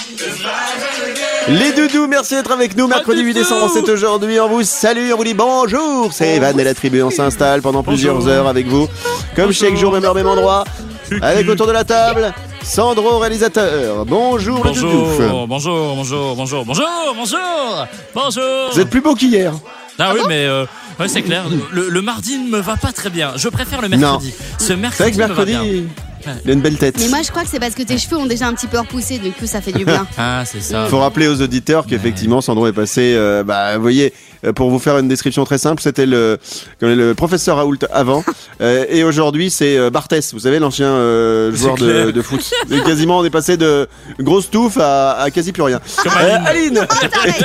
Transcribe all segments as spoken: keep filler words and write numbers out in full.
Les doudous, merci d'être avec nous. Mercredi huit décembre, c'est aujourd'hui. On vous salue, on vous dit bonjour. C'est Evan et la tribu, on s'installe pendant plusieurs bonjour. heures avec vous. Comme bonjour. Chaque jour, même heure, même endroit. Avec autour de la table, Sandro, réalisateur. Bonjour, bonjour, les doudous. Bonjour, bonjour, bonjour, bonjour, bonjour, bonjour. Vous êtes plus beau qu'hier. Ah, ah oui, bon mais euh, ouais, c'est clair. Le, le mardi ne me va pas très bien. Je préfère le mercredi. Non. Ce mercredi, c'est vrai que mercredi, me va bien. Il a une belle tête. Mais moi je crois que c'est parce que tes cheveux ont déjà un petit peu repoussé, du coup ça fait du bien. Ah, c'est ça. Il faut rappeler aux auditeurs qu'effectivement Sandro est passé, euh, bah, vous voyez, pour vous faire une description très simple, c'était le, le professeur Raoult avant, euh, et aujourd'hui c'est euh, Barthès, vous savez, l'ancien euh, joueur de, de foot. Et quasiment on est passé de grosse touffe à, à quasi plus rien. Comme euh, Aline. Aline.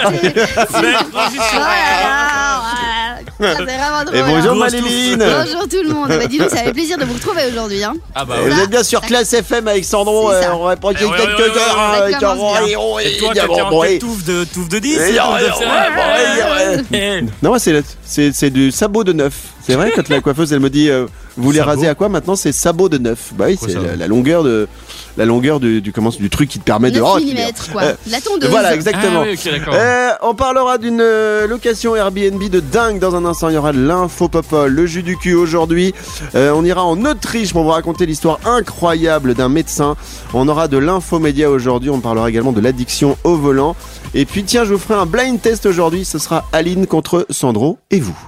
C'est vraiment drôle. Et bonjour hein. Maléline. Bonjour tout le monde. Bah, dis donc, ça fait plaisir de vous retrouver aujourd'hui. Hein. Ah bah, vous êtes bien sur Classe F M avec Sandro. Euh, on va prendre quelques heures. Et toi, t'es en touffe de touffe de dix. Non, moi c'est c'est c'est du sabot de neuf. C'est vrai, quand la coiffeuse elle me dit euh, vous voulez raser à quoi maintenant, c'est sabot de neuf. Bah oui, c'est la, la longueur de la longueur du du comment du truc qui te permet de neuf millimètres quoi. Euh, la tondeuse. Voilà, exactement. Ah, oui, okay, euh, on parlera d'une euh, location Airbnb de dingue dans un instant. Il y aura de l'info popol, le jus du cul aujourd'hui. Euh, on ira en Autriche pour vous raconter l'histoire incroyable d'un médecin. On aura de l'info média aujourd'hui. On parlera également de l'addiction au volant. Et puis tiens, je vous ferai un blind test aujourd'hui. Ce sera Aline contre Sandro et vous.